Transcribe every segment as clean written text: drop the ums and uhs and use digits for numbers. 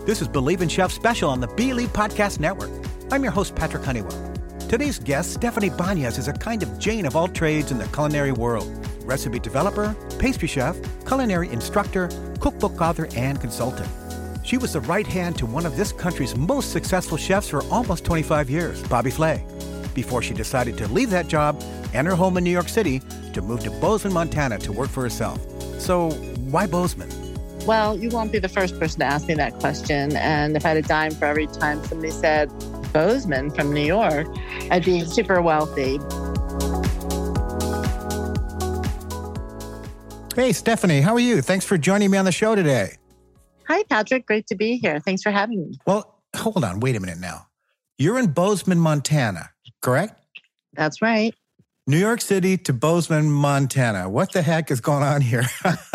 This is Believe in Chef Special on the Believe Podcast Network. I'm your host, Patrick Honeywell. Today's guest, Stephanie Bañez, is a kind of Jane of all trades in the culinary world. Recipe developer, pastry chef, culinary instructor, cookbook author, and consultant. She was the right hand to one of this country's most successful chefs for almost 25 years, Bobby Flay, before she decided to leave that job and her home in New York City to move to Bozeman, Montana to work for herself. So why Bozeman? Well, you won't be the first person to ask me that question. And if I had a dime for every time somebody said Bozeman from New York, I'd be super wealthy. Hey, Stephanie, how are you? Thanks for joining me on the show today. Hi, Patrick. Great to be here. Thanks for having me. Well, hold on. Wait a minute now. You're in Bozeman, Montana, correct? That's right. New York City to Bozeman, Montana. What the heck is going on here?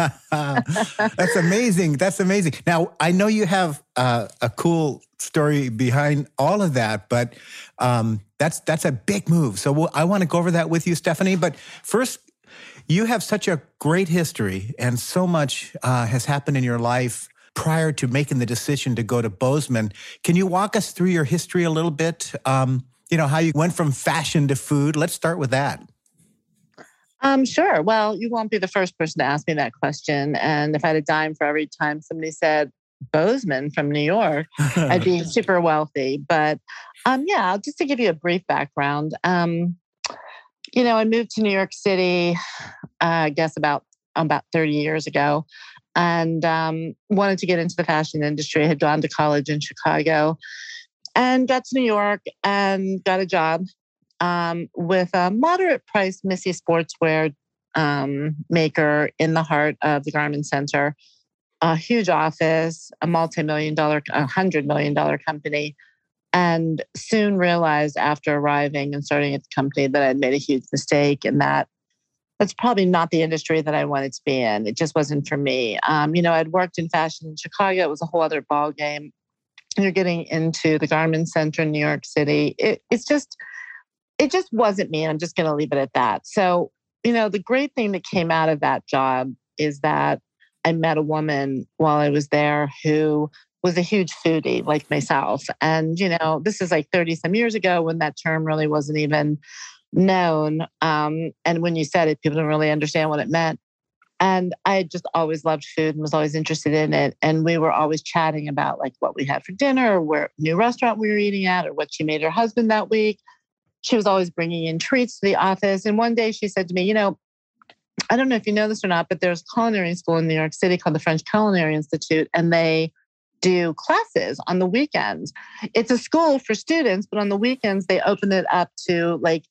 That's amazing. That's amazing. Now, I know you have a cool story behind all of that, but that's a big move. So I want to go over that with you, Stephanie. But first, you have such a great history and so much has happened in your life prior to making the decision to go to Bozeman. Can you walk us through your history a little bit? How you went from fashion to food. Let's start with that. Sure. Well, you won't be the first person to ask me that question. And if I had a dime for every time somebody said Bozeman from New York, I'd be super wealthy. But just to give you a brief background, I moved to New York City, I guess about 30 years ago, and wanted to get into the fashion industry. I had gone to college in Chicago and got to New York and got a job with a moderate-priced Missy sportswear maker in the heart of the Garment Center. A huge office, a multi-million-dollar, $100 million company, and soon realized after arriving and starting at the company that I'd made a huge mistake and that's probably not the industry that I wanted to be in. It just wasn't for me. I'd worked in fashion in Chicago. It was a whole other ballgame. You're getting into the Garment Center in New York City. It just wasn't me. And I'm just going to leave it at that. So, the great thing that came out of that job is that I met a woman while I was there who was a huge foodie like myself. And, this is like 30 some years ago when that term really wasn't even known. And when you said it, people didn't really understand what it meant. And I had just always loved food and was always interested in it. And we were always chatting about like what we had for dinner or where new restaurant we were eating at or what she made her husband that week. She was always bringing in treats to the office. And one day she said to me, I don't know if you know this or not, but there's a culinary school in New York City called the French Culinary Institute, and they do classes on the weekends. It's a school for students, but on the weekends, they open it up to like,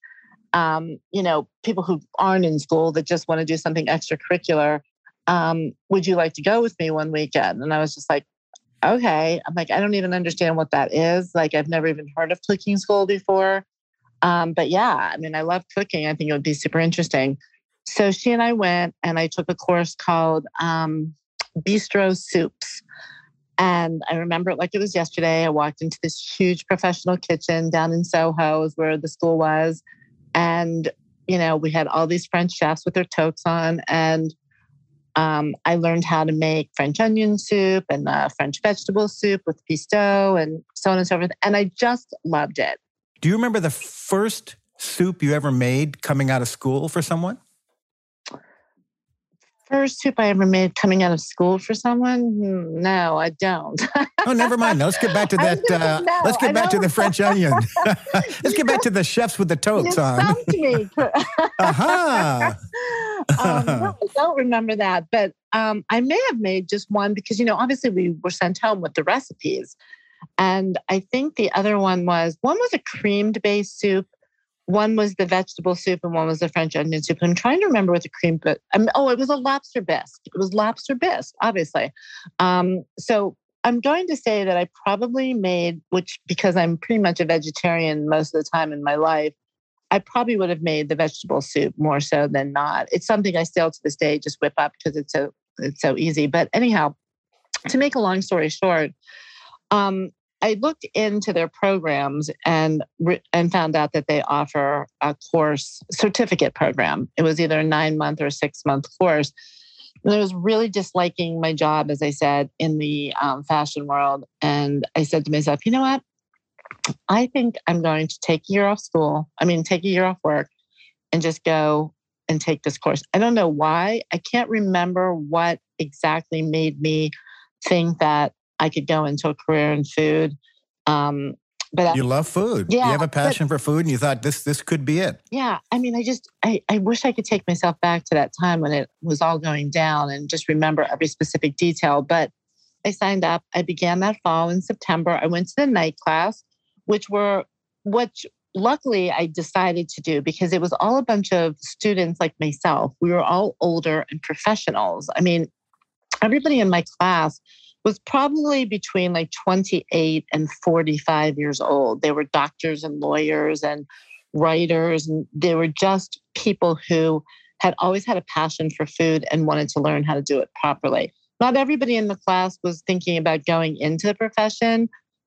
people who aren't in school that just want to do something extracurricular. Would you like to go with me one weekend? And I was just like, okay. I'm like, I don't even understand what that is. Like, I've never even heard of cooking school before. But yeah, I love cooking. I think it would be super interesting. So she and I went and I took a course called Bistro Soups. And I remember it like it was yesterday. I walked into this huge professional kitchen down in Soho is where the school was. And, we had all these French chefs with their toques on. And I learned how to make French onion soup and French vegetable soup with pistou and so on and so forth. And I just loved it. Do you remember the first soup you ever made coming out of school for someone? First soup I ever made coming out of school for someone? No, I don't. Oh, never mind. Let's get back to that. Let's get back to the French onion. Let's get back to the chefs with the toques on. You stumped me. Aha. No, I don't remember that. But I may have made just one because, obviously we were sent home with the recipes. And I think the other one was a creamed-based soup. One was the vegetable soup and one was the French onion soup. I'm trying to remember what the cream, but it was a lobster bisque. It was lobster bisque, obviously. So I'm going to say that I probably made, because I'm pretty much a vegetarian most of the time in my life, I probably would have made the vegetable soup more so than not. It's something I still to this day just whip up because it's so easy. But anyhow, to make a long story short, I looked into their programs and found out that they offer a course certificate program. It was either a 9-month or a 6-month course. And I was really disliking my job, as I said, in the fashion world. And I said to myself, you know what? I think I'm going to take a year off school. Take a year off work and just go and take this course. I don't know why. I can't remember what exactly made me think that I could go into a career in food. But you love food. Yeah, you have a passion for food, and you thought this could be it. Yeah. I wish I could take myself back to that time when it was all going down and just remember every specific detail. But I signed up. I began that fall in September. I went to the night class, which luckily I decided to do because it was all a bunch of students like myself. We were all older and professionals. Everybody in my class was probably between like 28 and 45 years old. They were doctors and lawyers and writers, and they were just people who had always had a passion for food and wanted to learn how to do it properly. Not everybody in the class was thinking about going into the profession,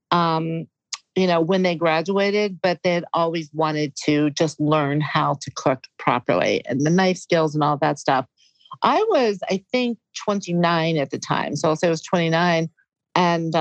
when they graduated, but they'd always wanted to just learn how to cook properly and the knife skills and all that stuff. I was, I think, 29 at the time. So I'll say I was 29. And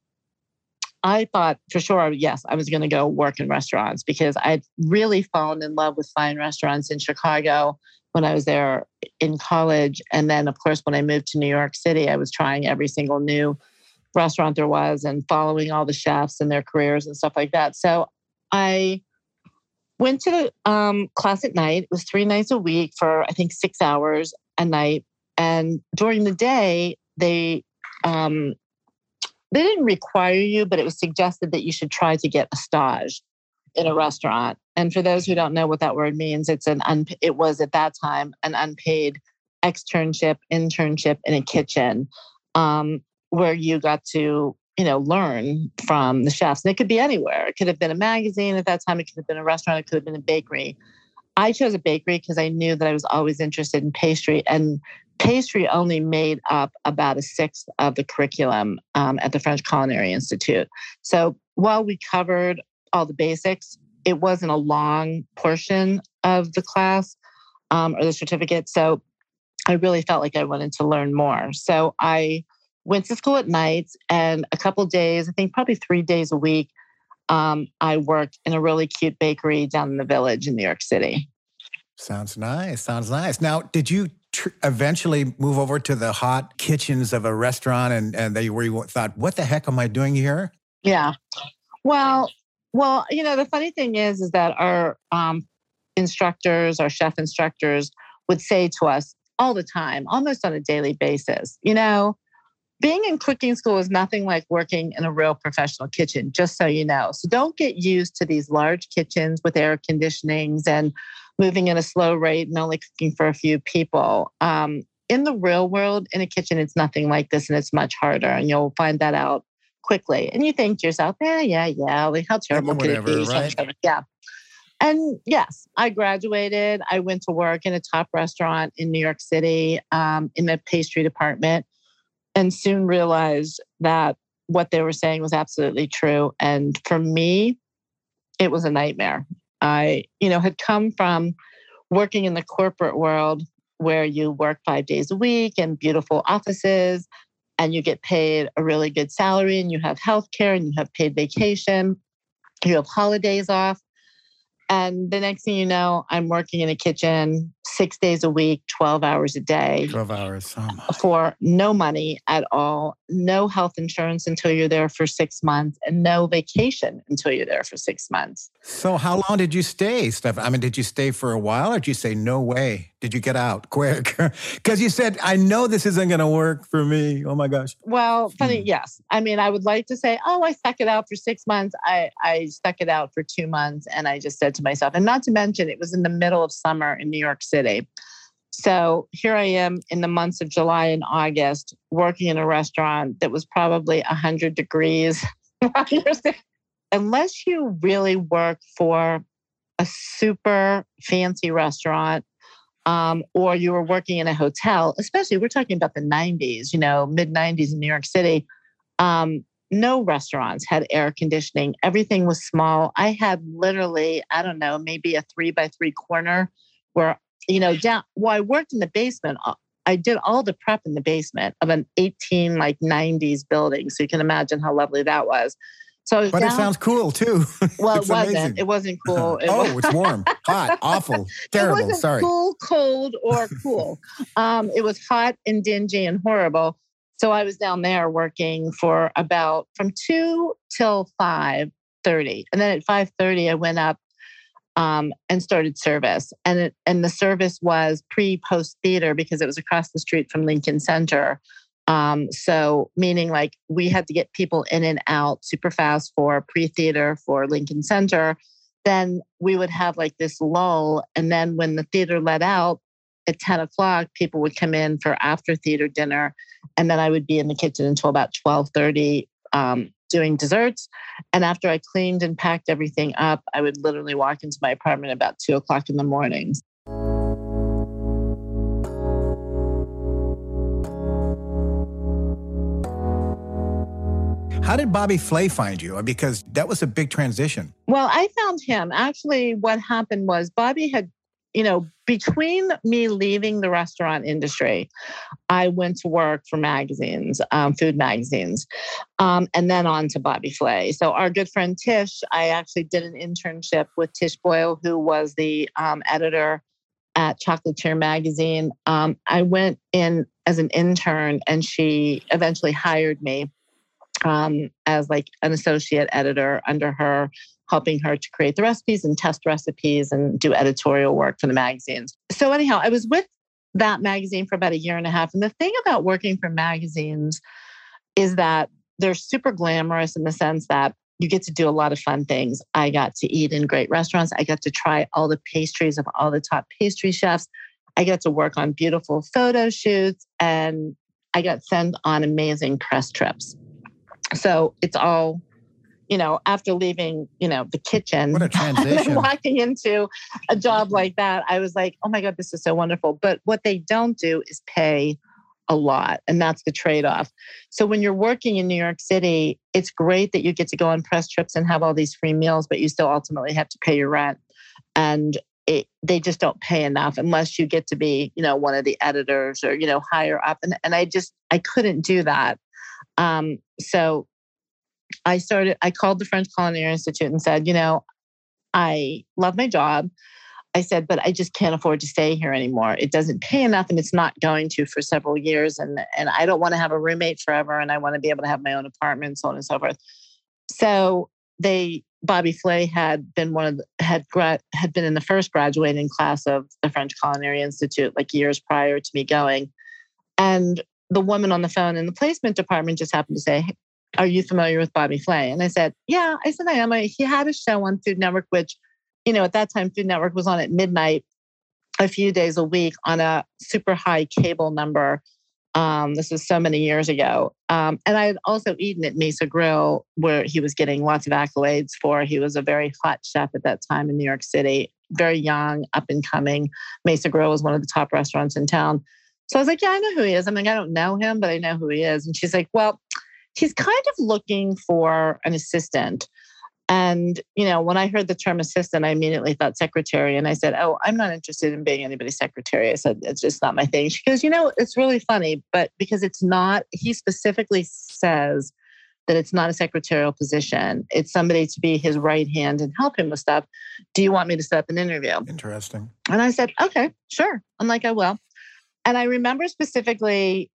I thought for sure, yes, I was going to go work in restaurants because I'd really fallen in love with fine restaurants in Chicago when I was there in college. And then, of course, when I moved to New York City, I was trying every single new restaurant there was and following all the chefs and their careers and stuff like that. So I went to the class at night. It was 3 nights a week for, I think, 6 hours a night. And during the day, they didn't require you, but it was suggested that you should try to get a stage in a restaurant. And for those who don't know what that word means, it was at that time an unpaid internship in a kitchen where you got to learn from the chefs. And it could be anywhere. It could have been a magazine at that time. It could have been a restaurant. It could have been a bakery. I chose a bakery because I knew that I was always interested in pastry, and pastry only made up about 1/6 of the curriculum at the French Culinary Institute. So while we covered all the basics, it wasn't a long portion of the class or the certificate. So I really felt like I wanted to learn more. So I went to school at nights, and a couple of days, I think probably 3 days a week, I worked in a really cute bakery down in the Village in New York City. Sounds nice. Now, did you eventually move over to the hot kitchens of a restaurant and where you thought, what the heck am I doing here? Yeah. Well, the funny thing is that our instructors, our chef instructors would say to us all the time, almost on a daily basis, being in cooking school is nothing like working in a real professional kitchen, just so you know. So don't get used to these large kitchens with air conditionings and moving at a slow rate and only cooking for a few people. In the real world, in a kitchen, it's nothing like this, and it's much harder. And you'll find that out quickly. And you think to yourself, yeah, like how terrible could it be? Right? Yeah. And yes, I graduated. I went to work in a top restaurant in New York City in the pastry department, and soon realized that what they were saying was absolutely true. And for me, it was a nightmare. I, had come from working in the corporate world where you work 5 days a week in beautiful offices and you get paid a really good salary and you have healthcare and you have paid vacation, you have holidays off. And the next thing you know, I'm working in a kitchen 6 days a week, 12 hours a day. 12 hours. For no money at all, no health insurance until you're there for 6 months, and no vacation until you're there for 6 months. So how long did you stay, Steph? Did you stay for a while, or did you say, no way? Did you get out quick? Because you said, I know this isn't going to work for me. Oh my gosh. Well, funny, yes. I would like to say, I stuck it out for 6 months. I stuck it out for 2 months, and I just said to myself, and not to mention, it was in the middle of summer in New York City. So here I am in the months of July and August working in a restaurant that was probably 100 degrees. Unless you really work for a super fancy restaurant or you were working in a hotel, especially we're talking about the 90s, mid 90s in New York City, no restaurants had air conditioning. Everything was small. I had literally, maybe a 3x3 corner where, I worked in the basement I did all the prep in the basement of an 90s building. So you can imagine how lovely that was. So I was But it sounds cool too. Well, It's amazing. It wasn't cool. It's warm, hot, awful, terrible. It wasn't Sorry. cool, cold, or cool. It was hot and dingy and horrible. So I was down there working for about from 2 till 5:30. And then at 5:30, I went up and started service. And the service was pre-post theater because it was across the street from Lincoln Center. So meaning like we had to get people in and out super fast for pre-theater for Lincoln Center. Then we would have like this lull. And then when the theater let out at 10 o'clock, people would come in for after theater dinner. And then I would be in the kitchen until about 12:30 doing desserts. And after I cleaned and packed everything up, I would literally walk into my apartment about 2 o'clock in the morning. How did Bobby Flay find you? Because that was a big transition. Well, I found him. Actually, what happened was Bobby had, between me leaving the restaurant industry, I went to work for magazines, food magazines, and then on to Bobby Flay. So our good friend Tish, I actually did an internship with Tish Boyle, who was the editor at Chocolatier magazine. I went in as an intern and she eventually hired me as like an associate editor under her, helping her to create the recipes and test recipes and do editorial work for the magazines. So anyhow, I was with that magazine for about 1.5 years. And the thing about working for magazines is that they're super glamorous in the sense that you get to do a lot of fun things. I got to eat in great restaurants. I got to try all the pastries of all the top pastry chefs. I got to work on beautiful photo shoots and I got sent on amazing press trips. So it's all, after leaving, the kitchen, what a transition. Walking into a job like that, I was like, oh my God, this is so wonderful. But what they don't do is pay a lot. And that's the trade-off. So when you're working in New York City, it's great that you get to go on press trips and have all these free meals, but you still ultimately have to pay your rent. And they just don't pay enough unless you get to be, one of the editors or, higher up. And I couldn't do that. So I called the French Culinary Institute and said, I love my job. I said, but I just can't afford to stay here anymore. It doesn't pay enough and it's not going to for several years. And I don't want to have a roommate forever. And I want to be able to have my own apartment, so on and so forth. So Bobby Flay had been had been in the first graduating class of the French Culinary Institute, like years prior to me going. And the woman on the phone in the placement department just happened to say, are you familiar with Bobby Flay? And I said, yeah. I said, I am. He had a show on Food Network, which, at that time, Food Network was on at midnight a few days a week on a super high cable number. This was so many years ago. And I had also eaten at Mesa Grill, where he was getting lots of accolades for. He was a very hot chef at that time in New York City, very young, up and coming. Mesa Grill was one of the top restaurants in town. So I was like, yeah, I know who he is. I'm like, I don't know him, but I know who he is. And she's like, well, he's kind of looking for an assistant. And, when I heard the term assistant, I immediately thought secretary. And I said, oh, I'm not interested in being anybody's secretary. I said, it's just not my thing. She goes, it's really funny, but because it's not, he specifically says that it's not a secretarial position. It's somebody to be his right hand and help him with stuff. Do you want me to set up an interview? Interesting. And I said, okay, sure. I'm like, I will. And I remember specifically,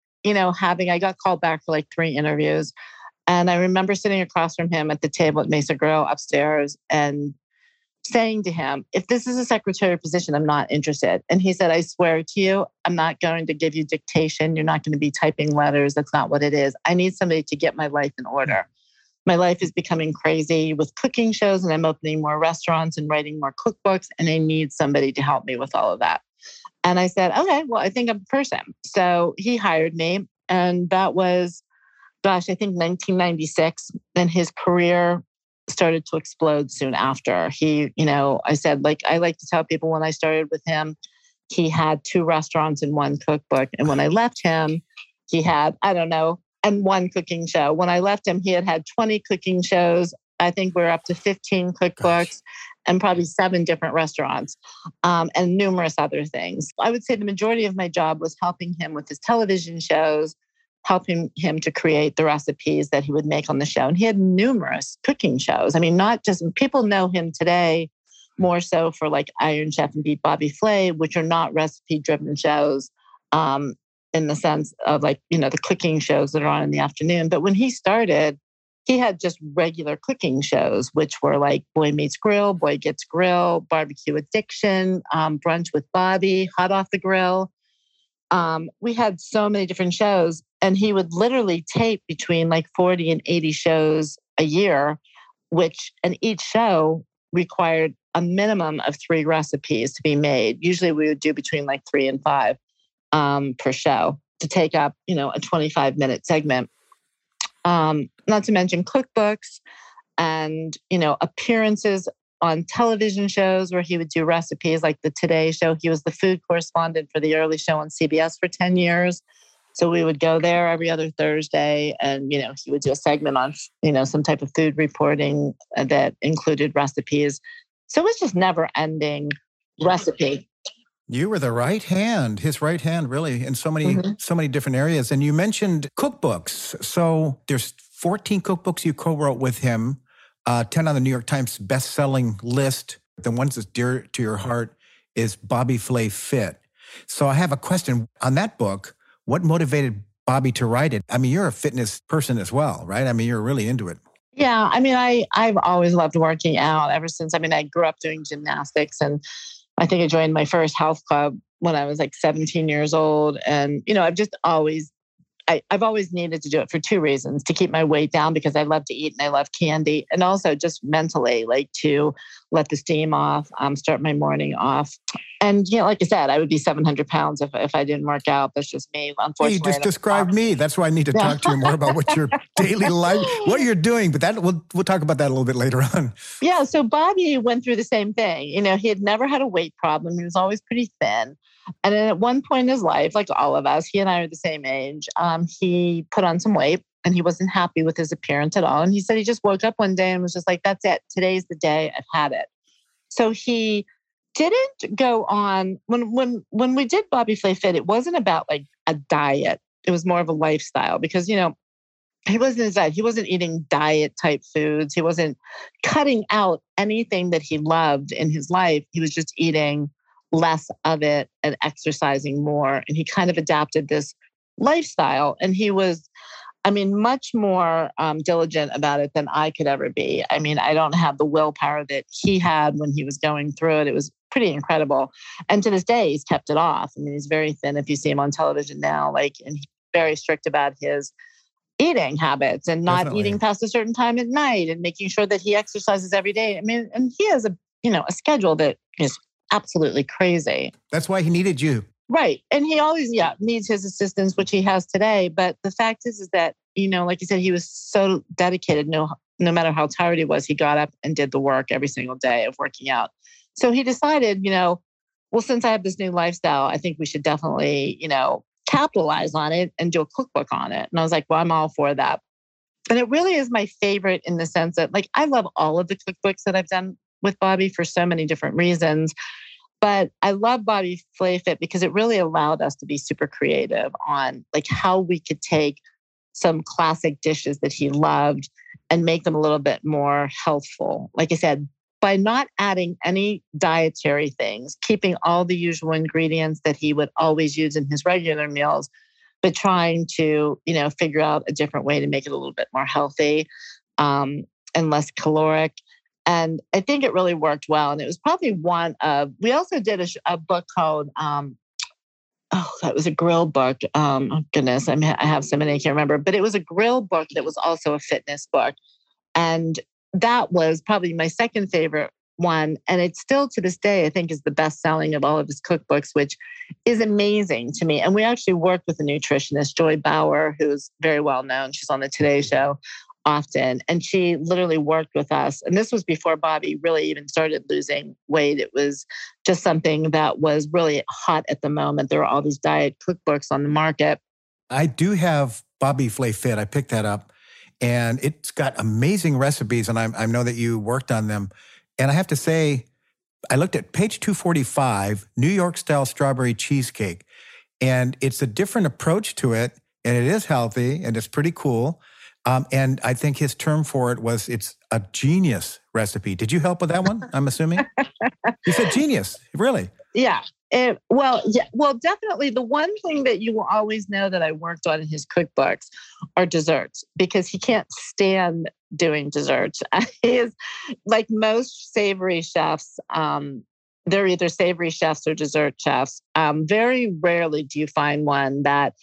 I got called back for like 3 interviews. And I remember sitting across from him at the table at Mesa Grill upstairs and saying to him, if this is a secretary position, I'm not interested. And he said, I swear to you, I'm not going to give you dictation. You're not going to be typing letters. That's not what it is. I need somebody to get my life in order. My life is becoming crazy with cooking shows and I'm opening more restaurants and writing more cookbooks. And I need somebody to help me with all of that. And I said, okay, well, I think I'm the person. So he hired me. And that was, I think 1996. And his career started to explode soon after. I said, I like to tell people when I started with him, he had 2 restaurants and 1 cookbook. And when I left him, he had, and 1 cooking show. When I left him, he had 20 cooking shows. I think we're up to 15 cookbooks. and probably 7 different restaurants, and numerous other things. I would say the majority of my job was helping him with his television shows, helping him to create the recipes that he would make on the show. And he had numerous cooking shows. I mean, not just people know him today more so for like Iron Chef and Beat Bobby Flay, which are not recipe driven shows, in the sense of like, the cooking shows that are on in the afternoon. But when he started, he had just regular cooking shows, which were like Boy Meets Grill, Boy Gets Grill, Barbecue Addiction, Brunch with Bobby, Hot Off the Grill. We had so many different shows, and he would literally tape between like 40 and 80 shows a year, and each show required a minimum of 3 recipes to be made. Usually we would do between like 3 and 5 per show to take up, a 25-minute segment. Not to mention cookbooks and, appearances on television shows where he would do recipes like the Today Show. He was the food correspondent for the early show on CBS for 10 years. So we would go there every other Thursday and, he would do a segment on, some type of food reporting that included recipes. So it was just never ending recipe. You were the right hand, his right hand, really, in so many different areas. And you mentioned cookbooks. So there's 14 cookbooks you co-wrote with him, 10 on the New York Times best-selling list. The ones that's dear to your heart is Bobby Flay Fit. So I have a question on that book. What motivated Bobby to write it? I mean, you're a fitness person as well, right? I mean, you're really into it. Yeah, I mean, I've always loved working out ever since. I grew up doing gymnastics, and I think I joined my first health club when I was like 17 years old. And, I've just always, I've always needed to do it for 2 reasons: to keep my weight down because I love to eat and I love candy, and also just mentally, like to let the steam off, start my morning off. And, like I said, I would be 700 pounds if I didn't work out. That's just me, unfortunately. You just described me. That's why I need to talk to you more about what your daily life, what you're doing. But that we'll talk about that a little bit later on. Yeah. So Bobby went through the same thing. He had never had a weight problem. He was always pretty thin. And then at one point in his life, like all of us, he and I are the same age, he put on some weight and he wasn't happy with his appearance at all. And he said he just woke up one day and was just like, that's it. Today's the day. I've had it. So he didn't go on when we did Bobby Flay Fit, it wasn't about like a diet. It was more of a lifestyle because, he wasn't eating diet type foods. He wasn't cutting out anything that he loved in his life. He was just eating less of it and exercising more. And he kind of adapted this lifestyle. And he was, much more diligent about it than I could ever be. I don't have the willpower that he had when he was going through it. It was pretty incredible. And to this day, he's kept it off. He's very thin if you see him on television now, and he's very strict about his eating habits and not eating past a certain time at night and making sure that he exercises every day. And he has a schedule that is absolutely crazy. That's why he needed you. Right. And he always, needs his assistance, which he has today. But the fact is that, like you said, he was so dedicated. No matter how tired he was, he got up and did the work every single day of working out. So he decided, since I have this new lifestyle, I think we should definitely, capitalize on it and do a cookbook on it. And I was like, well, I'm all for that. And it really is my favorite in the sense that, like, I love all of the cookbooks that I've done with Bobby for so many different reasons. But I love Bobby Flay Fit because it really allowed us to be super creative on like how we could take some classic dishes that he loved and make them a little bit more healthful. Like I said, by not adding any dietary things, keeping all the usual ingredients that he would always use in his regular meals, but trying to, figure out a different way to make it a little bit more healthy and less caloric. And I think it really worked well. And it was probably we also did a book called, that was a grill book. Oh goodness, I have so many, I can't remember, but it was a grill book that was also a fitness book. And that was probably my second favorite one. And it's still to this day, I think is the best selling of all of his cookbooks, which is amazing to me. And we actually worked with a nutritionist, Joy Bauer, who's very well known. She's on the Today Show often. And she literally worked with us. And this was before Bobby really even started losing weight. It was just something that was really hot at the moment. There were all these diet cookbooks on the market. I do have Bobby Flay Fit. I picked that up and it's got amazing recipes. And I know that you worked on them. And I have to say, I looked at page 245, New York style strawberry cheesecake, and it's a different approach to it, and it is healthy, and it's pretty cool. And I think his term for it was it's a genius recipe. Did you help with that one? I'm assuming you said genius, really? Yeah. Well, definitely. The one thing that you will always know that I worked on in his cookbooks are desserts, because he can't stand doing desserts. He is like most savory chefs. They're either savory chefs or dessert chefs. Very rarely do you find one that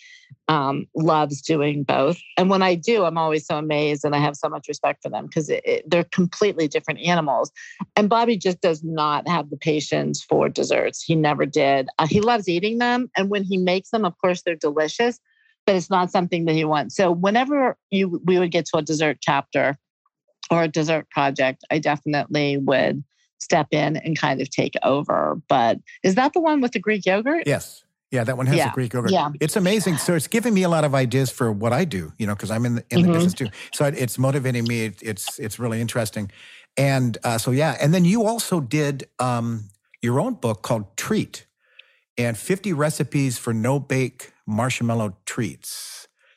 loves doing both. And when I do, I'm always so amazed, and I have so much respect for them, because they're completely different animals. And Bobby just does not have the patience for desserts. He never did. He loves eating them. And when he makes them, of course, they're delicious, but it's not something that he wants. So whenever we would get to a dessert chapter or a dessert project, I definitely would step in and kind of take over. But is that the one with the Greek yogurt? Yes. Yeah, that one has the Greek yogurt. Yeah. It's amazing. So it's giving me a lot of ideas for what I do, because I'm in the business too. So it's motivating me. It's really interesting. And and then you also did your own book called Treat, and 50 recipes for no-bake marshmallow treats.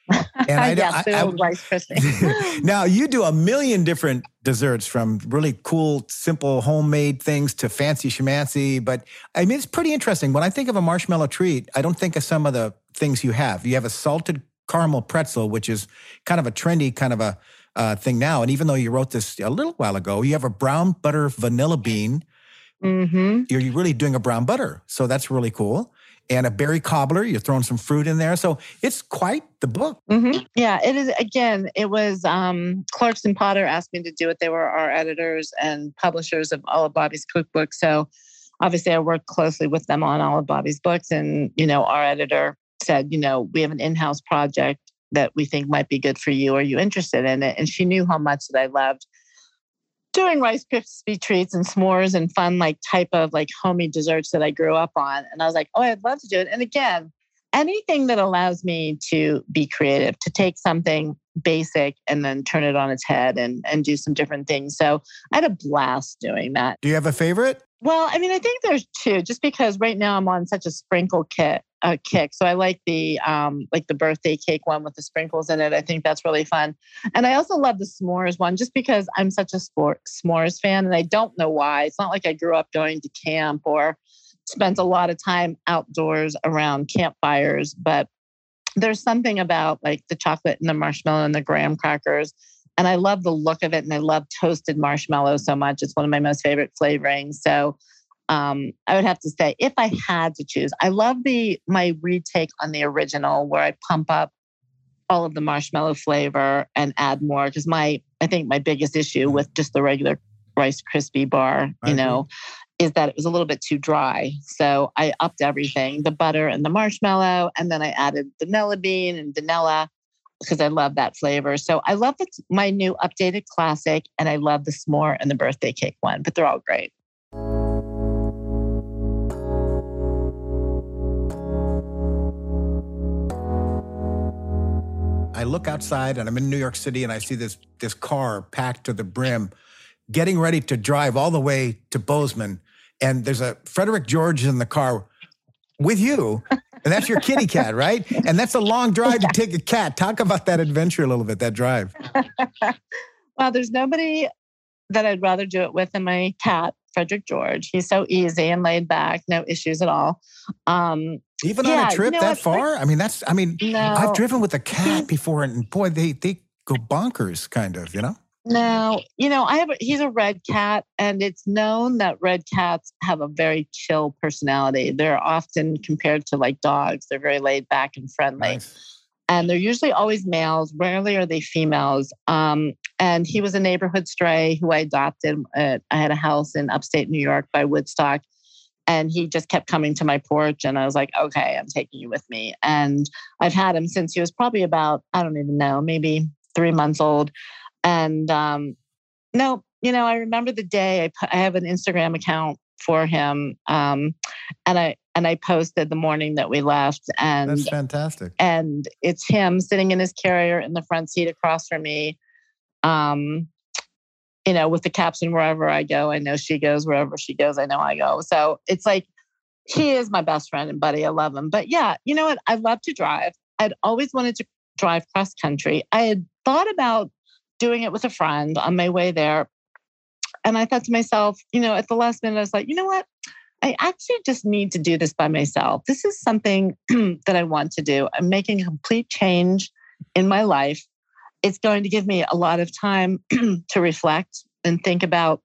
And Rice Krispies. Now you do a million different desserts, from really cool, simple homemade things to fancy schmancy. But I mean, it's pretty interesting. When I think of a marshmallow treat, I don't think of some of the things you have. You have a salted caramel pretzel, which is kind of a trendy kind of a thing now. And even though you wrote this a little while ago, you have a brown butter vanilla bean. Mm-hmm. You're really doing a brown butter. So that's really cool. And a berry cobbler, you're throwing some fruit in there. So it's quite the book. Mm-hmm. Yeah, it is. Again, it was Clarkson Potter asked me to do it. They were our editors and publishers of all of Bobby's cookbooks. So obviously I worked closely with them on all of Bobby's books. And, our editor said, we have an in-house project that we think might be good for you. Are you interested in it? And she knew how much that I loved doing Rice Krispie treats and s'mores and fun, type of homey desserts that I grew up on. And I was like, oh, I'd love to do it. And again, anything that allows me to be creative, to take something basic and then turn it on its head and do some different things. So I had a blast doing that. Do you have a favorite? Well, I mean, I think there's two, just because right now I'm on such a sprinkle kick. So I like the birthday cake one with the sprinkles in it. I think that's really fun. And I also love the s'mores one, just because I'm such a s'mores fan, and I don't know why. It's not like I grew up going to camp or spent a lot of time outdoors around campfires, but there's something about the chocolate and the marshmallow and the graham crackers. And I love the look of it. And I love toasted marshmallow so much. It's one of my most favorite flavorings. So I would have to say, if I had to choose, I love my retake on the original, where I pump up all of the marshmallow flavor and add more. Because I think my biggest issue with just the regular Rice Krispie bar, is that it was a little bit too dry. So I upped everything, the butter and the marshmallow, and then I added vanilla bean and vanilla, because I love that flavor. So I love my new updated classic, and I love the s'more and the birthday cake one, but they're all great. I look outside and I'm in New York City, and I see this car packed to the brim, getting ready to drive all the way to Bozeman. And there's a Frederick George in the car with you. And that's your kitty cat, right? And that's a long drive to take a cat. Talk about that adventure a little bit, that drive. Well, there's nobody that I'd rather do it with than my cat, Frederick George. He's so easy and laid back, no issues at all. Even on a trip that far? No. I've driven with a cat before, and boy, they go bonkers, kind of, No, he's a red cat, and it's known that red cats have a very chill personality. They're often compared to dogs. They're very laid back and friendly. Nice. And they're usually always males. Rarely are they females. And he was a neighborhood stray who I adopted. I had a house in upstate New York by Woodstock, and he just kept coming to my porch. And I was like, okay, I'm taking you with me. And I've had him since he was probably about, I don't even know, maybe 3 months old. And I remember the day I have an Instagram account for him, and I posted the morning that we left, and that's fantastic. And it's him sitting in his carrier in the front seat across from me, with the caption, wherever I go, I know she goes. Wherever she goes, I know I go. So it's like, he is my best friend and buddy. I love him. But yeah, you know what? I love to drive. I'd always wanted to drive cross country. I had thought about doing it with a friend on my way there. And I thought to myself, at the last minute, I was like, you know what? I actually just need to do this by myself. This is something that I want to do. I'm making a complete change in my life. It's going to give me a lot of time to reflect and think about,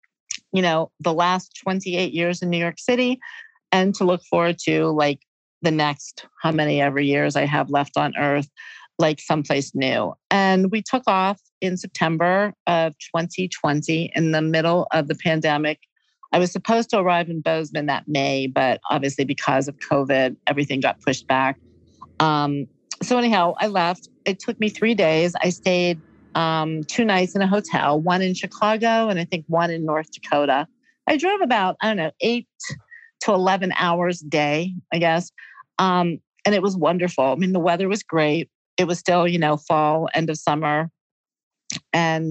the last 28 years in New York City, and to look forward to like the next how many ever years I have left on earth, like someplace new. And we took off in September of 2020 in the middle of the pandemic. I was supposed to arrive in Bozeman that May, but obviously because of COVID, everything got pushed back. So anyhow, I left. It took me 3 days. I stayed 2 nights in a hotel, one in Chicago and I think one in North Dakota. I drove about, 8 to 11 hours a day, I guess. And it was wonderful. I mean, the weather was great. It was still, fall, end of summer. And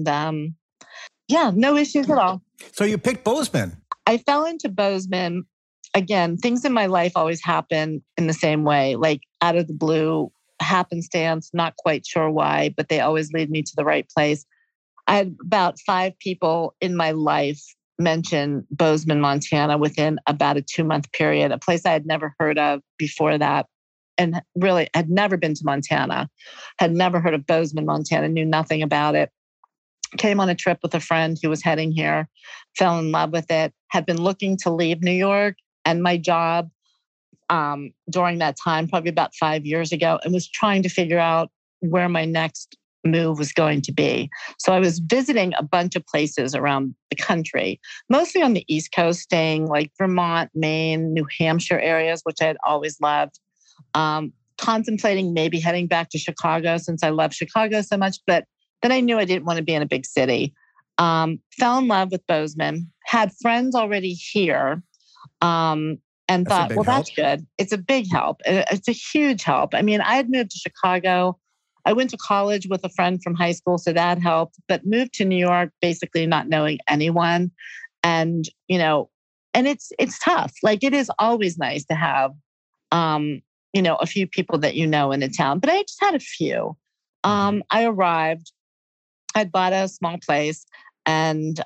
no issues at all. So you picked Bozeman. I fell into Bozeman. Again, things in my life always happen in the same way, like out of the blue, happenstance, not quite sure why, but they always lead me to the right place. I had about 5 people in my life mention Bozeman, Montana within about a 2-month period, a place I had never heard of before that. And really had never been to Montana, had never heard of Bozeman, Montana, knew nothing about it. Came on a trip with a friend who was heading here, fell in love with it, had been looking to leave New York and my job during that time, probably about 5 years ago, and was trying to figure out where my next move was going to be. So I was visiting a bunch of places around the country, mostly on the East Coast, staying like Vermont, Maine, New Hampshire areas, which I had always loved. Contemplating maybe heading back to Chicago since I love Chicago so much, but then I knew I didn't want to be in a big city. Fell in love with Bozeman, had friends already here, and thought, well, that's good. It's a big help. It's a huge help. I mean, I had moved to Chicago. I went to college with a friend from high school, so that helped, but moved to New York, basically not knowing anyone. And, and it's tough. Like it is always nice to have, a few people that in a town, but I just had a few. I arrived, I'd bought a small place and,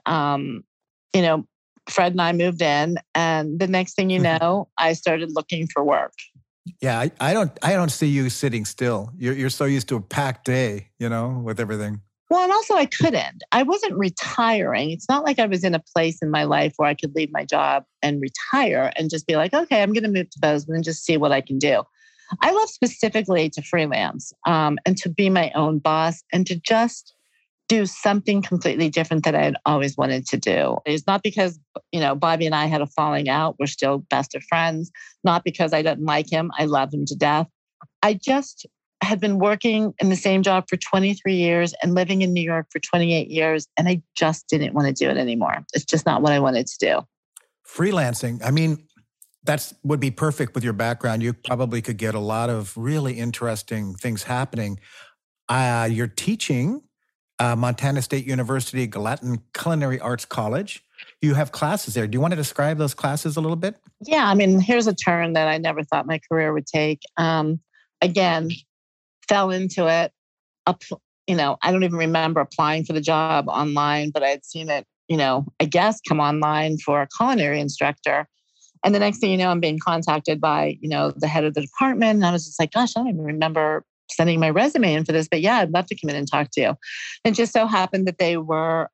Fred and I moved in, and the next thing you know, I started looking for work. Yeah, I don't see you sitting still. You're so used to a packed day, with everything. Well, and also I couldn't. I wasn't retiring. It's not like I was in a place in my life where I could leave my job and retire and just be like, okay, I'm going to move to Bozeman and just see what I can do. I love specifically to freelance and to be my own boss and to just do something completely different that I had always wanted to do. It's not because, Bobby and I had a falling out. We're still best of friends. Not because I didn't like him. I love him to death. I just had been working in the same job for 23 years and living in New York for 28 years. And I just didn't want to do it anymore. It's just not what I wanted to do. Freelancing. I mean, that would be perfect with your background. You probably could get a lot of really interesting things happening. You're teaching Montana State University Gallatin Culinary Arts College. You have classes there. Do you want to describe those classes a little bit? Yeah, I mean, here's a turn that I never thought my career would take. Again, fell into it. I don't even remember applying for the job online, but I had seen it, I guess, come online for a culinary instructor. And the next thing you know, I'm being contacted by, the head of the department. And I was just like, gosh, I don't even remember sending my resume in for this, but yeah, I'd love to come in and talk to you. It just so happened that they were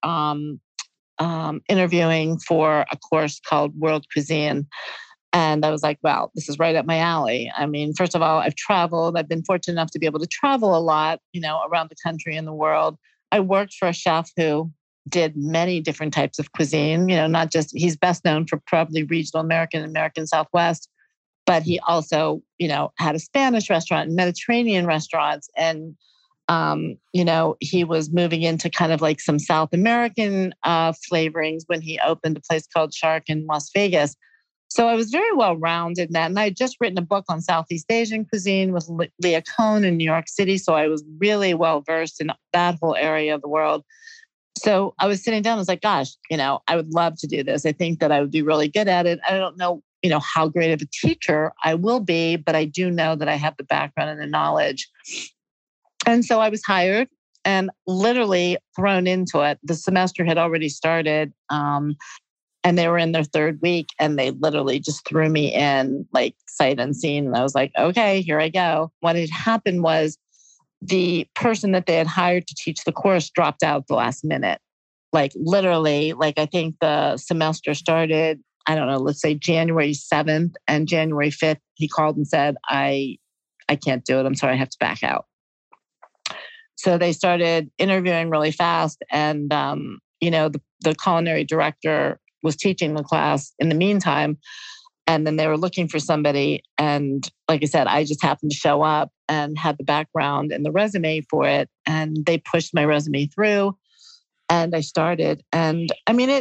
interviewing for a course called World Cuisine. And I was like, well, this is right up my alley. I mean, first of all, I've traveled. I've been fortunate enough to be able to travel a lot, around the country and the world. I worked for a chef who did many different types of cuisine, not just, he's best known for probably regional American Southwest, but he also, had a Spanish restaurant and Mediterranean restaurants. And, he was moving into kind of like some South American flavorings when he opened a place called Shark in Las Vegas. So I was very well rounded in that. And I had just written a book on Southeast Asian cuisine with Leah Cohn in New York City. So I was really well versed in that whole area of the world. So I was sitting down, I was like, gosh, I would love to do this. I think that I would be really good at it. I don't know, how great of a teacher I will be, but I do know that I have the background and the knowledge. And so I was hired and literally thrown into it. The semester had already started. And they were in their third week and they literally just threw me in like sight unseen. And I was like, okay, here I go. What had happened was the person that they had hired to teach the course dropped out the last minute. Like literally, like I think the semester started, I don't know, let's say January 7th and January 5th, he called and said, I can't do it. I'm sorry, I have to back out. So they started interviewing really fast. And, the culinary director was teaching the class in the meantime. And then they were looking for somebody. And like I said, I just happened to show up and had the background and the resume for it. And they pushed my resume through and I started. And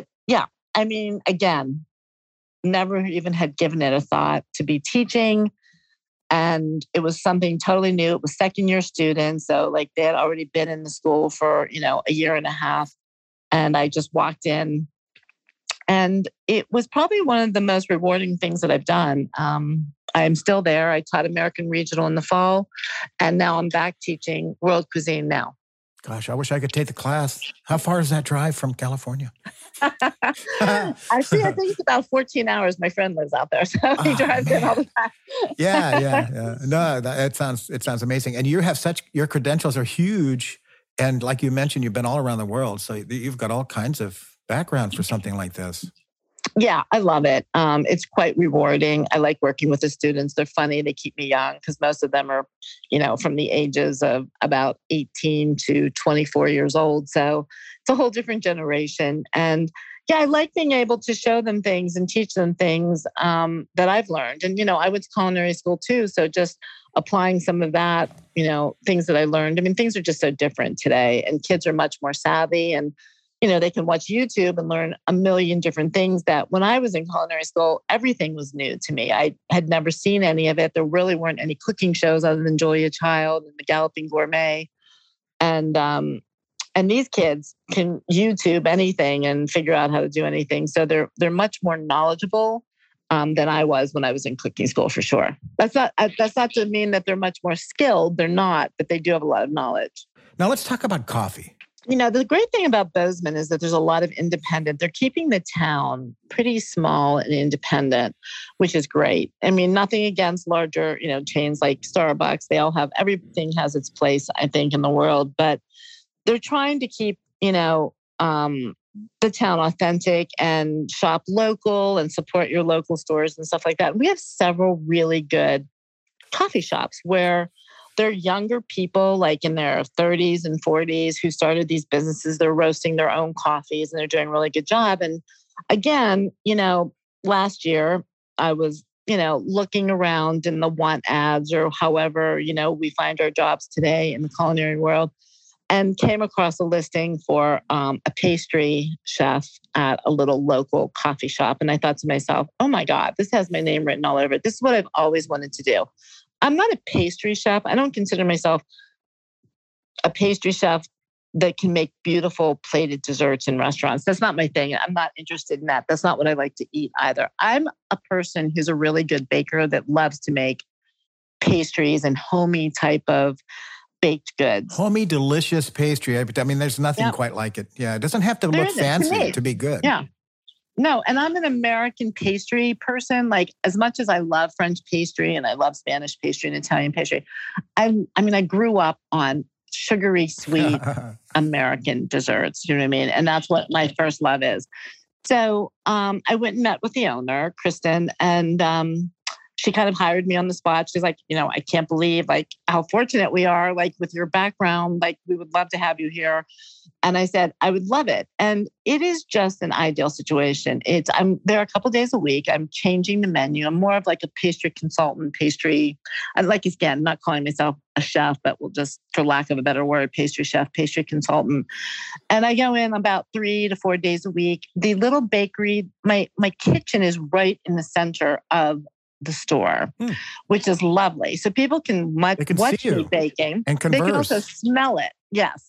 again, never even had given it a thought to be teaching. And it was something totally new. It was second year students. So like they had already been in the school for, a year and a half. And I just walked in. And it was probably one of the most rewarding things that I've done. I'm still there. I taught American Regional in the fall, and now I'm back teaching World Cuisine now. Gosh, I wish I could take the class. How far is that drive from California? Actually, I think it's about 14 hours. My friend lives out there, so he drives in all the time. Yeah. No, it sounds amazing. And your credentials are huge. And like you mentioned, you've been all around the world. So you've got all kinds of background for something like this. Yeah, I love it. It's quite rewarding. I like working with the students. They're funny. They keep me young because most of them are, from the ages of about 18 to 24 years old. So it's a whole different generation. And yeah, I like being able to show them things and teach them things that I've learned. And, I went to culinary school too. So just applying some of that, things that I learned. I mean, things are just so different today and kids are much more savvy and they can watch YouTube and learn a million different things that when I was in culinary school, everything was new to me. I had never seen any of it. There really weren't any cooking shows other than Julia Child and the Galloping Gourmet. And these kids can YouTube anything and figure out how to do anything. So they're much more knowledgeable than I was when I was in cooking school, for sure. That's not to mean that they're much more skilled. They're not, but they do have a lot of knowledge. Now let's talk about coffee. The great thing about Bozeman is that there's a lot of independent. They're keeping the town pretty small and independent, which is great. I mean, nothing against larger, chains like Starbucks. Everything has its place, I think, in the world. But they're trying to keep, the town authentic and shop local and support your local stores and stuff like that. We have several really good coffee shops where they're younger people like in their 30s and 40s who started these businesses. They're roasting their own coffees and they're doing a really good job. And again, last year I was, looking around in the want ads or however, we find our jobs today in the culinary world and came across a listing for a pastry chef at a little local coffee shop. And I thought to myself, oh my God, this has my name written all over it. This is what I've always wanted to do. I'm not a pastry chef. I don't consider myself a pastry chef that can make beautiful plated desserts in restaurants. That's not my thing. I'm not interested in that. That's not what I like to eat either. I'm a person who's a really good baker that loves to make pastries and homey type of baked goods. Homey, delicious pastry. I mean, there's nothing quite like it. Yeah, it doesn't have to look fancy to be good. Yeah. No, and I'm an American pastry person. Like as much as I love French pastry and I love Spanish pastry and Italian pastry, I grew up on sugary, sweet American desserts. You know what I mean? And that's what my first love is. So I went and met with the owner, Kristen, and she kind of hired me on the spot. She's like, I can't believe like how fortunate we are, like with your background, like we would love to have you here. And I said, I would love it. And it is just an ideal situation. I'm there a couple of days a week. I'm changing the menu. I'm more of like a pastry consultant, and like, again, not calling myself a chef, but we'll just, for lack of a better word, pastry chef, pastry consultant. And I go in about 3 to 4 days a week. The little bakery, my kitchen is right in the center of the store, which is lovely. So people can watch me baking. And converse. They can also smell it. Yes.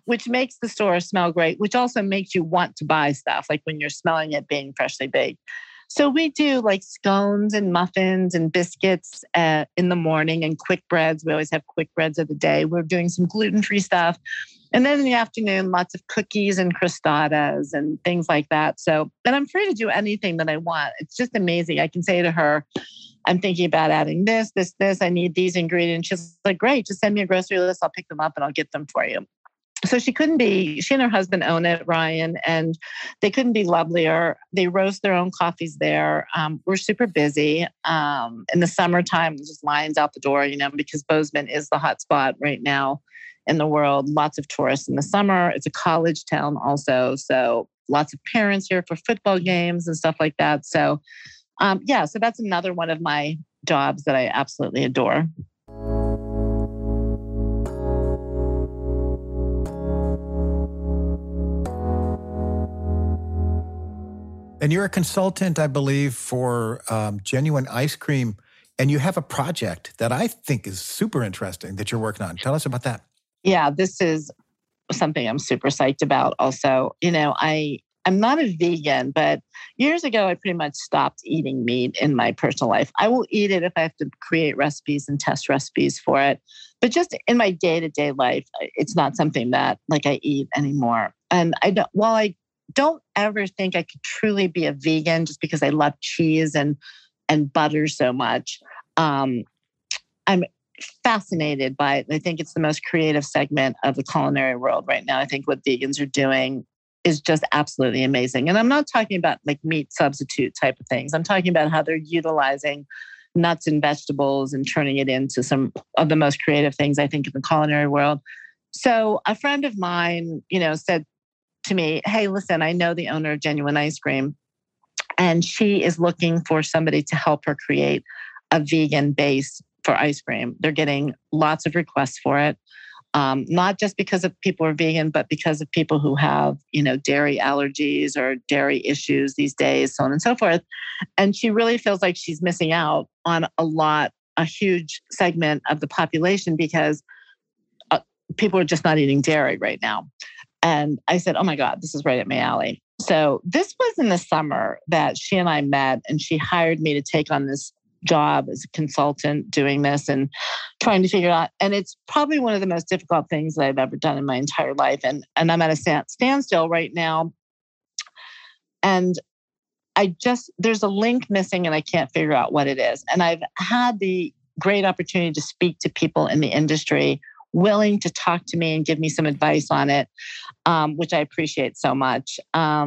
which makes the store smell great, which also makes you want to buy stuff, like when you're smelling it being freshly baked. So we do like scones and muffins and biscuits in the morning and quick breads. We always have quick breads of the day. We're doing some gluten-free stuff. And then in the afternoon, lots of cookies and crostadas and things like that. So, and I'm free to do anything that I want. It's just amazing. I can say to her, I'm thinking about adding this. I need these ingredients. She's like, great, just send me a grocery list. I'll pick them up and I'll get them for you. So she and her husband own it, Ryan, and they couldn't be lovelier. They roast their own coffees there. We're super busy. In the summertime, just lines out the door, because Bozeman is the hot spot right now in the world. Lots of tourists in the summer. It's a college town also. So lots of parents here for football games and stuff like that. So so that's another one of my jobs that I absolutely adore. And you're a consultant, I believe, for Genuine Ice Cream. And you have a project that I think is super interesting that you're working on. Tell us about that. Yeah, this is something I'm super psyched about also. I'm not a vegan, but years ago, I pretty much stopped eating meat in my personal life. I will eat it if I have to create recipes and test recipes for it. But just in my day-to-day life, it's not something that I eat anymore. And while I don't ever think I could truly be a vegan just because I love cheese and butter so much. I'm fascinated by it. I think it's the most creative segment of the culinary world right now. I think what vegans are doing is just absolutely amazing. And I'm not talking about like meat substitute type of things. I'm talking about how they're utilizing nuts and vegetables and turning it into some of the most creative things I think in the culinary world. So a friend of mine, said to me, hey, listen, I know the owner of Genuine Ice Cream, and she is looking for somebody to help her create a vegan base for ice cream. They're getting lots of requests for it, not just because of people who are vegan, but because of people who have, dairy allergies or dairy issues these days, so on and so forth. And she really feels like she's missing out on a huge segment of the population because people are just not eating dairy right now. And I said, oh my God, this is right up my alley. So this was in the summer that she and I met, and she hired me to take on this job as a consultant doing this and trying to figure it out. And it's probably one of the most difficult things that I've ever done in my entire life. And I'm at a standstill right now. And there's a link missing and I can't figure out what it is. And I've had the great opportunity to speak to people in the industry willing to talk to me and give me some advice on it, which I appreciate so much.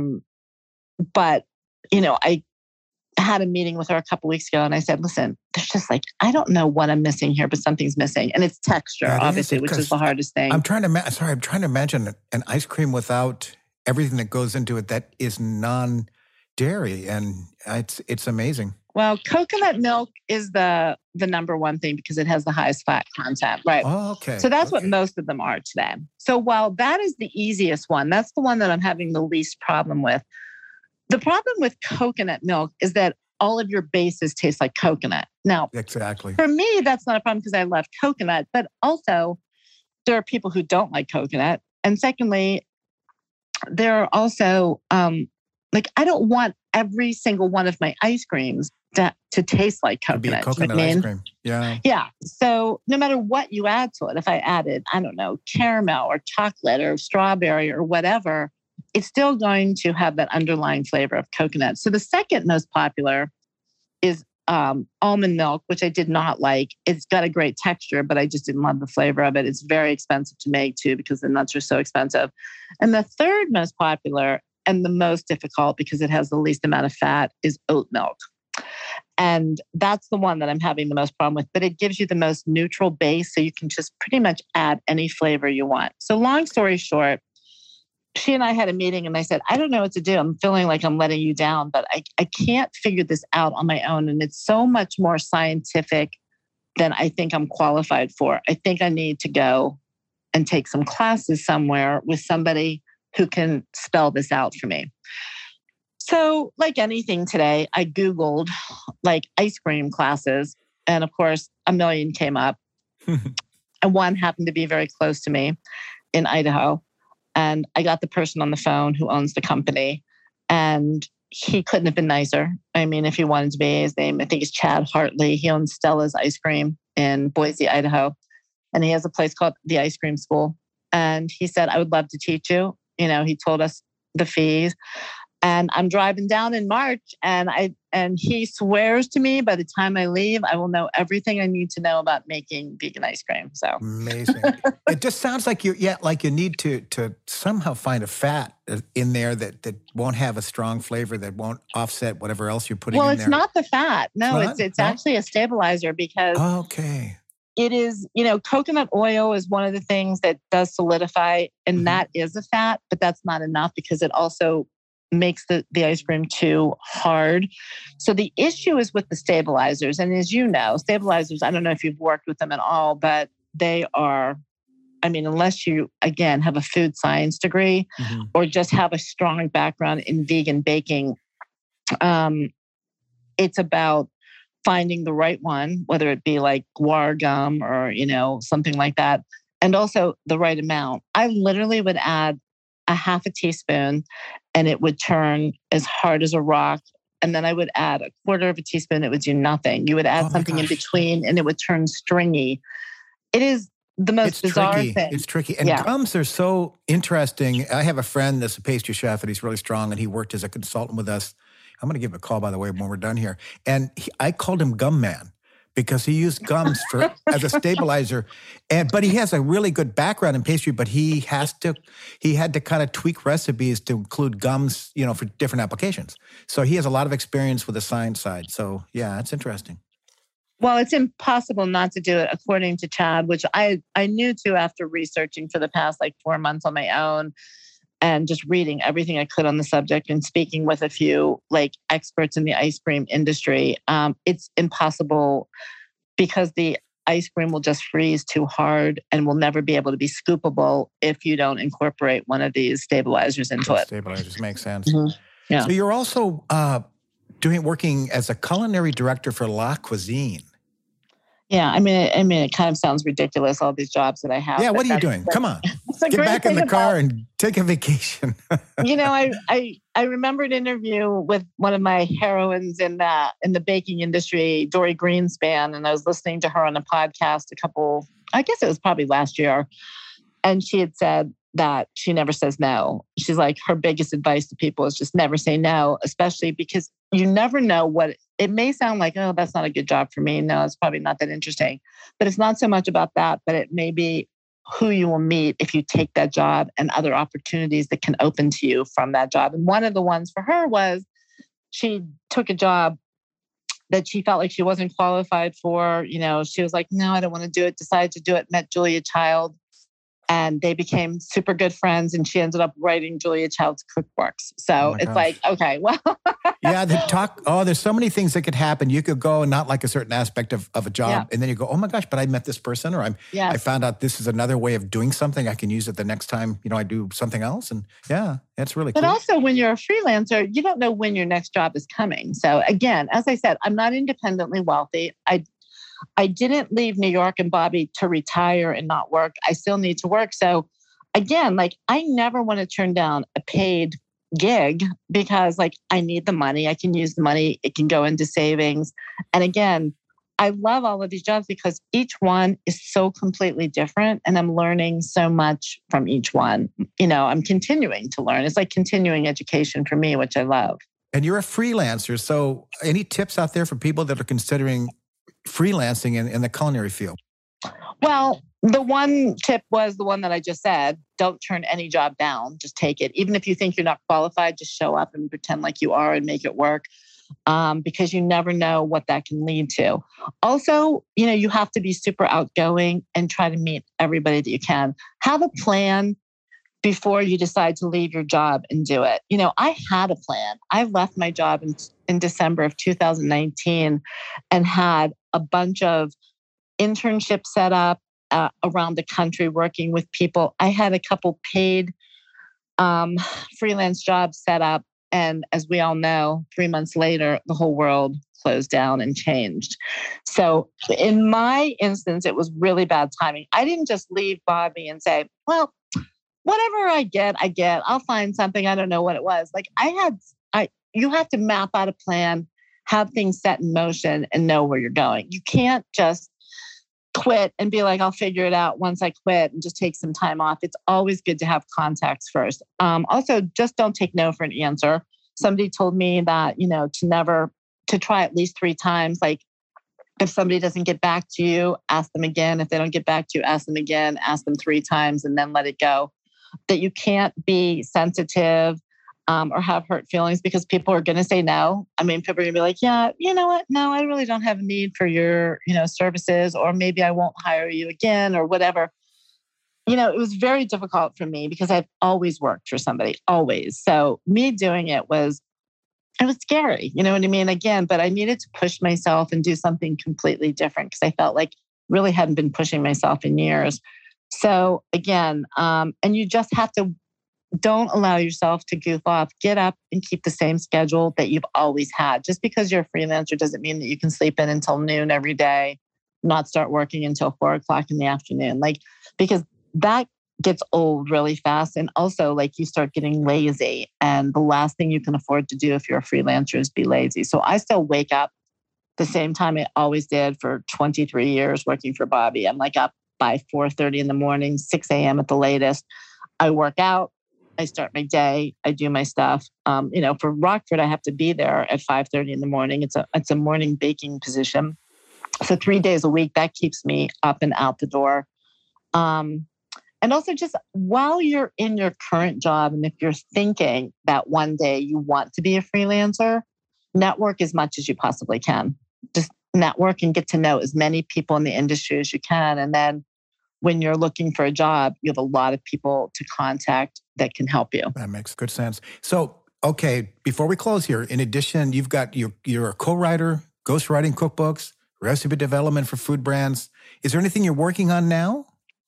But, I had a meeting with her a couple of weeks ago and I said, listen, there's just I don't know what I'm missing here, but something's missing. And it's texture, obviously, which is the hardest thing. I'm trying to imagine an ice cream without everything that goes into it that is non-dairy. And it's amazing. Well, coconut milk is the number one thing because it has the highest fat content, right? Oh, okay. So that's what most of them are today. So while that is the easiest one, that's the one that I'm having the least problem with. The problem with coconut milk is that all of your bases taste like coconut. Now, exactly. For me, that's not a problem because I love coconut, but also there are people who don't like coconut. And secondly, there are also, I don't want every single one of my ice creams to taste like coconut. To be coconut ice cream. Yeah. Yeah. So no matter what you add to it, if I added, I don't know, caramel or chocolate or strawberry or whatever, it's still going to have that underlying flavor of coconut. So the second most popular is almond milk, which I did not like. It's got a great texture, but I just didn't love the flavor of it. It's very expensive to make too because the nuts are so expensive. And the third most popular and the most difficult because it has the least amount of fat is oat milk. And that's the one that I'm having the most problem with, but it gives you the most neutral base. So you can just pretty much add any flavor you want. So long story short, she and I had a meeting and I said, I don't know what to do. I'm feeling like I'm letting you down, but I can't figure this out on my own. And it's so much more scientific than I think I'm qualified for. I think I need to go and take some classes somewhere with somebody who can spell this out for me. So like anything today, I Googled ice cream classes. And of course, a million came up. And one happened to be very close to me in Idaho. And I got the person on the phone who owns the company, and he couldn't have been nicer. I mean, if he wanted to be, his name, I think is Chad Hartley. He owns Stella's Ice Cream in Boise, Idaho. And he has a place called the Ice Cream School. And he said, I would love to teach you. You know, he told us the fees. And I'm driving down in March, and he swears to me by the time I leave, I will know everything I need to know about making vegan ice cream. So amazing. It just sounds like you need to somehow find a fat in there that won't have a strong flavor, that won't offset whatever else you're putting in there. Well, it's not the fat. No, it's actually a stabilizer, because it is, you know, coconut oil is one of the things that does solidify, and that is a fat, but that's not enough because it also makes the ice cream too hard. So the issue is with the stabilizers. And as you know, stabilizers, I don't know if you've worked with them at all, but they are, I mean, unless you, again, have a food science degree or just have a strong background in vegan baking, it's about finding the right one, whether it be like guar gum or, you know, something like that. And also the right amount. I literally would add a half a teaspoon and it would turn as hard as a rock. And then I would add a quarter of a teaspoon. It would do nothing. You would add something in between and it would turn stringy. It is the most bizarre thing. It's tricky. And gums are so interesting. I have a friend that's a pastry chef and he's really strong and he worked as a consultant with us. I'm going to give him a call, by the way, when we're done here. And I called him Gum Man because he used gums as a stabilizer. But he has a really good background in pastry, but he had to kind of tweak recipes to include gums, you know, for different applications. So he has a lot of experience with the science side. So yeah, it's interesting. Well, it's impossible not to do it, according to Chad, which I knew too after researching for the past 4 months on my own and just reading everything I could on the subject and speaking with a few experts in the ice cream industry. It's impossible because the ice cream will just freeze too hard and will never be able to be scoopable if you don't incorporate one of these stabilizers into it. Stabilizers make sense. Yeah. So you're also working as a culinary director for La Cuisine. Yeah, I mean, it kind of sounds ridiculous, all these jobs that I have. Yeah, what are you doing? Come on. Get back in the car and take a vacation. You know, I remember an interview with one of my heroines in the baking industry, Dory Greenspan, and I was listening to her on a podcast I guess it was probably last year. And she had said that she never says no. She's like, her biggest advice to people is just never say no, especially because you never know what it may sound like. Oh, that's not a good job for me. No, it's probably not that interesting. But it's not so much about that, but it may be who you will meet if you take that job and other opportunities that can open to you from that job. And one of the ones for her was she took a job that she felt like she wasn't qualified for. You know, she was like, no, I don't want to do it. Decided to do it, met Julia Child. And they became super good friends, and she ended up writing Julia Child's cookbooks. So it's like, okay, well. Yeah, there's so many things that could happen. You could go and not like a certain aspect of a job, and then you go, oh my gosh, but I met this person, or I found out this is another way of doing something. I can use it the next time, I do something else. And yeah, that's really cool. But also when you're a freelancer, you don't know when your next job is coming. So again, as I said, I'm not independently wealthy. I didn't leave New York and Bobby to retire and not work. I still need to work. So again, I never want to turn down a paid gig because I need the money. I can use the money. It can go into savings. And again, I love all of these jobs because each one is so completely different and I'm learning so much from each one. I'm continuing to learn. It's like continuing education for me, which I love. And you're a freelancer. So any tips out there for people that are considering freelancing in the culinary field? Well, the one tip was the one that I just said. Don't turn any job down. Just take it. Even if you think you're not qualified, just show up and pretend like you are and make it work. Because you never know what that can lead to. Also, you have to be super outgoing and try to meet everybody that you can. Have a plan before you decide to leave your job and do it. I had a plan. I left my job in December of 2019 and had a bunch of internships set up around the country working with people. I had a couple paid freelance jobs set up. And as we all know, 3 months later, the whole world closed down and changed. So in my instance, it was really bad timing. I didn't just leave Bobby and say, well, whatever I get. I'll find something. I don't know what it was. Like you have to map out a plan, have things set in motion, and know where you're going. You can't just quit and be like, I'll figure it out once I quit and just take some time off. It's always good to have contacts first. Also, just don't take no for an answer. Somebody told me that, to try at least 3 times. Like if somebody doesn't get back to you, ask them again. If they don't get back to you, ask them again, ask them 3 times and then let it go. That you can't be sensitive or have hurt feelings because people are going to say no. I mean, people are going to be like, yeah, you know what? No, I really don't have a need for your, services, or maybe I won't hire you again or whatever. It was very difficult for me because I've always worked for somebody, always. So me doing it was scary. You know what I mean? Again, but I needed to push myself and do something completely different because I felt like really hadn't been pushing myself in years. So again, and you just have to, don't allow yourself to goof off. Get up and keep the same schedule that you've always had. Just because you're a freelancer doesn't mean that you can sleep in until noon every day, not start working until 4:00 in the afternoon. Because that gets old really fast. And also you start getting lazy. And the last thing you can afford to do if you're a freelancer is be lazy. So I still wake up the same time I always did for 23 years working for Bobby. I'm up by 4:30 in the morning, 6 a.m. at the latest. I work out. I start my day. I do my stuff. For Rockford, I have to be there at 5:30 in the morning. It's a morning baking position. So 3 days a week, that keeps me up and out the door. And also just while you're in your current job, and if you're thinking that one day you want to be a freelancer, network as much as you possibly can. Just network and get to know as many people in the industry as you can. And then when you're looking for a job, you have a lot of people to contact that can help you. That makes good sense. So, okay, before we close here, in addition, you're a co-writer, ghostwriting cookbooks, recipe development for food brands. Is there anything you're working on now?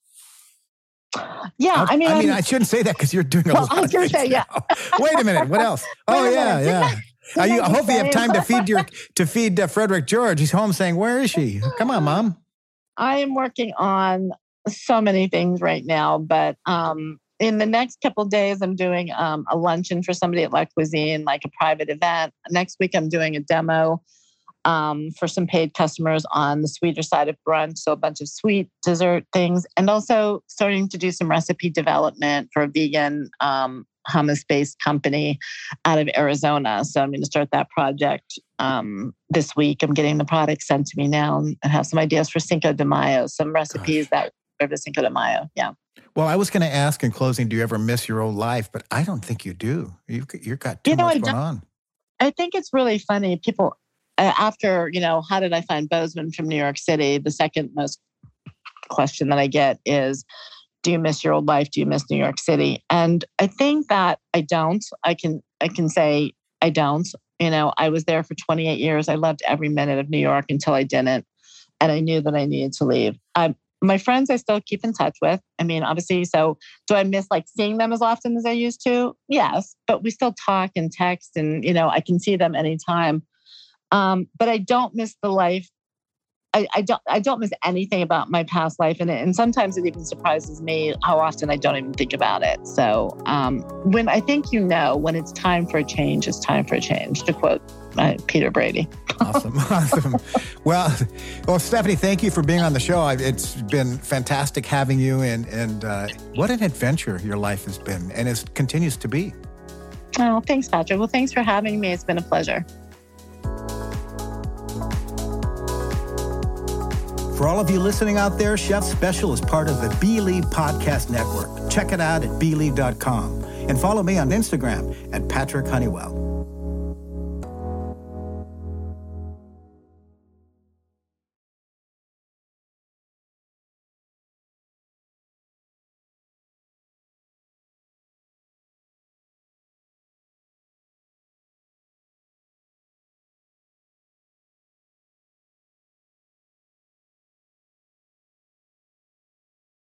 Yeah, I shouldn't say that because you're doing a lot of things now. Wait a minute, what else? Oh, yeah. I hope you have time to feed Frederick George. He's home saying, "Where is she? Come on, Mom." I am working on so many things right now, but in the next couple of days, I'm doing a luncheon for somebody at La Cuisine, like a private event. Next week, I'm doing a demo for some paid customers on the sweeter side of brunch. So a bunch of sweet dessert things, and also starting to do some recipe development for a vegan hummus-based company out of Arizona. So I'm going to start that project this week. I'm getting the product sent to me now and have some ideas for Cinco de Mayo, some recipes that are the Cinco de Mayo. Yeah. Well, I was going to ask in closing, do you ever miss your old life? But I don't think you do. You've got too much going on. I think it's really funny. People, after, how did I find Bozeman from New York City? The second most question that I get is, do you miss your old life? Do you miss New York City? And I think that I don't. I can say I don't. I was there for 28 years. I loved every minute of New York until I didn't. And I knew that I needed to leave. My friends, I still keep in touch with. Obviously, so do I miss seeing them as often as I used to? Yes, but we still talk and text and, I can see them anytime. But I don't miss the life. I don't miss anything about my past life. And sometimes it even surprises me how often I don't even think about it. So when I think when it's time for a change, it's time for a change, to quote Peter Brady. Awesome. Well, Stephanie, thank you for being on the show. It's been fantastic having you. And what an adventure your life has been and it continues to be. Oh, thanks, Patrick. Well, thanks for having me. It's been a pleasure. For all of you listening out there, Chef Special is part of the Believe Podcast Network. Check it out at believe.com and follow me on Instagram at Patrick Honeywell.